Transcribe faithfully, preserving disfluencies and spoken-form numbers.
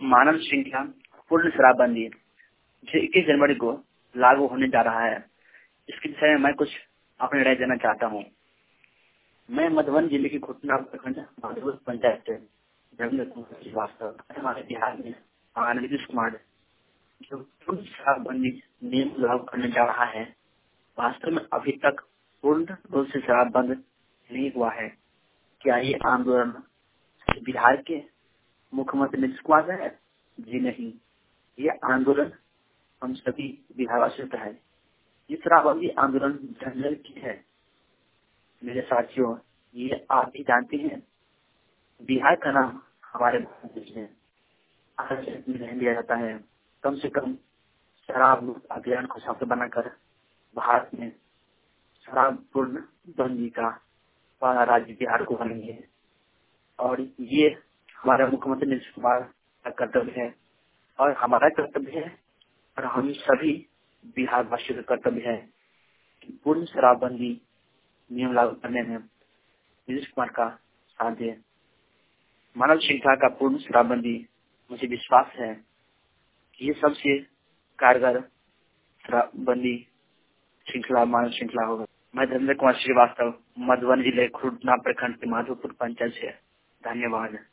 मानव श्रृंखला पूर्ण शराबबंदी जो इक्कीस जनवरी को लागू होने जा रहा है, इसके विषय में मैं कुछ अपनी राय देना चाहता हूँ। मैं मधुबन जिले की खुटना प्रखंड माधोपुर पंचायत से रविंद्र कुमार श्रीवास्तव हमारे बिहार में आगामी नीतीश कुमार जो पूर्ण शराबबंदी नियम लागू करने जा रहा है, वास्तव में अभी तक पूर्ण रूप से शराब बंद नहीं हुआ है। क्या ये आंदोलन बिहार के मुख्यमंत्री नीतीश कुमार है? जी नहीं, ये आंदोलन हम सभी बिहारवासियों का है। ये शराबबंदी आंदोलन जंगल की है। मेरे साथियों, ये आप भी जानते हैं, बिहार का नाम हमारे भारत देश में नहीं लिया जाता है। कम से कम शराब मुक्त अभियान को सफल बनाकर भारत में शराब पूर्ण बंदी का पहला राज्य बिहार को बनेंगे और ये हमारा मुख्यमंत्री नीतीश कुमार का कर्तव्य है और हमारा कर्तव्य है और हम सभी बिहार वासियों का कर्तव्य है कि पूर्ण शराबबंदी नियम लागू करने में नीतीश कुमार का साथ दे। मानव श्रृंखला का पूर्ण शराबबंदी, मुझे विश्वास है कि ये सबसे कारगर शराबबंदी श्रृंखला मानव श्रृंखला होगा। मैं रविंद्र कुमार श्रीवास्तव मधुबन जिले खुटना प्रखंड के माधोपुर पंचायत से। धन्यवाद।